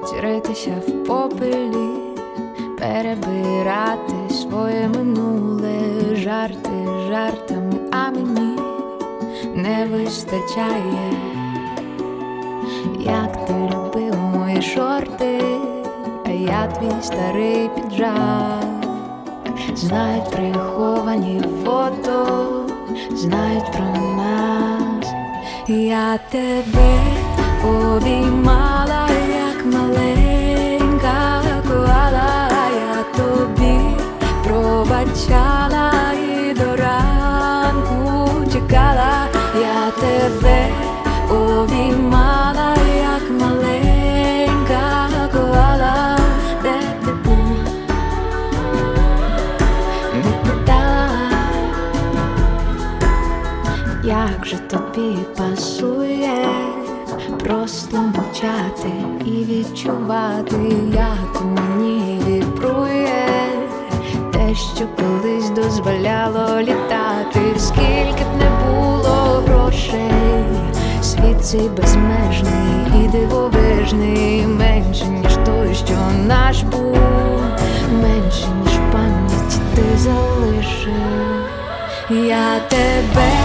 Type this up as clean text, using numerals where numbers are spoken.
Зритися в попелі, перебирати своє минуле, жарти жартами, а мені не вистачає. Як ти любив мої шорти, а я твій старий піджак. Знають приховані фото, знають про нас. Я тебе обіймала, як маленька коала. Я тобі пробачала і до ранку чекала. Я тебе обіймала, як маленька коала. Де ти був? Не питала. Як же тобі пасує просто мовчати і відчувати, як у мені вібрує те, що колись дозволяло літати. Скільки б не було грошей, світ цей безмежний і дивовижний, менше, ніж той, що наш був, менше, ніж в пам'яті ти залишив. Я тебе